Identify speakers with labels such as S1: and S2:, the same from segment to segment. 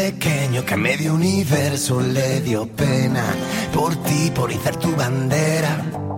S1: pequeño que a medio universo le dio pena por ti, por izar tu bandera,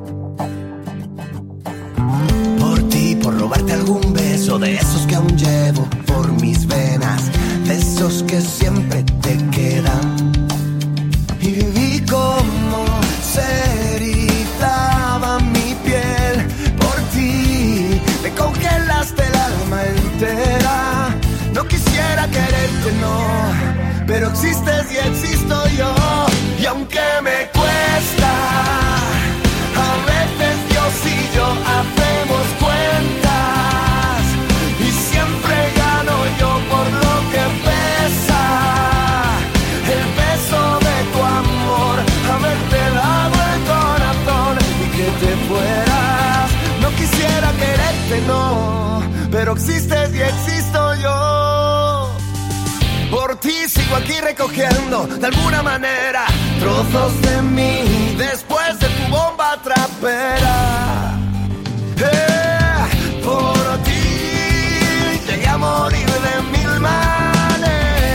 S1: por ti, por robarte algún beso de esos que aún llevo por mis venas, de esos que siempre te quedan. Y viví como se erizaba mi piel por ti, me congelaste el alma entera. No quisiera quererte, no, pero existes y existo yo. Y aunque me cuesta, a veces Dios y yo hacemos cuentas y siempre gano yo por lo que pesa el peso de tu amor, haberte dado el corazón y que te fueras. No quisiera quererte, no, pero existes y existo yo. Por ti sigo aquí recogiendo, de alguna manera, trozos de mí después de tu bomba trapera. Por ti llegué a morir de mil maneras,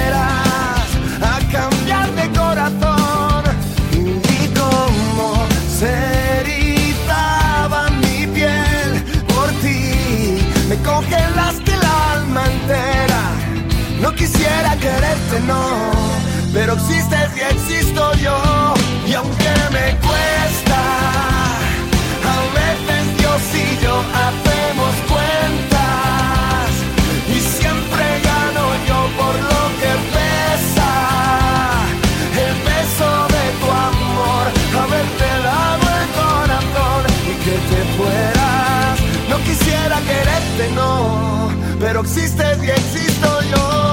S1: a cambiar de corazón. Y vi cómo se erizaba mi piel por ti, me congelaste el alma entera. No quisiera quererte, no, pero existes y existo yo. Y aunque me cuesta, a veces Dios y yo hacemos cuentas y siempre gano yo por lo que pesa el peso de tu amor, haberte dado el corazón y que te fueras. No quisiera quererte, no, pero existes y existo yo.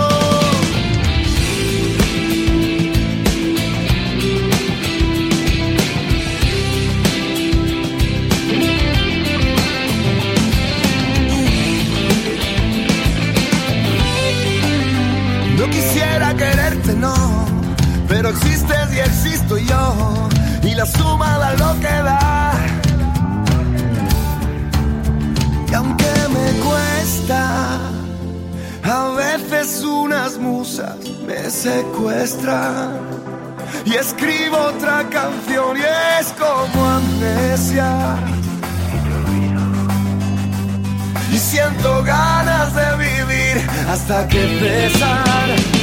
S1: No quisiera quererte, no, pero existes y existo yo, y la suma da lo que da. Y aunque me cuesta, a veces unas musas me secuestran y escribo otra canción y es como amnesia. Y siento ganas de vivir hasta que cesan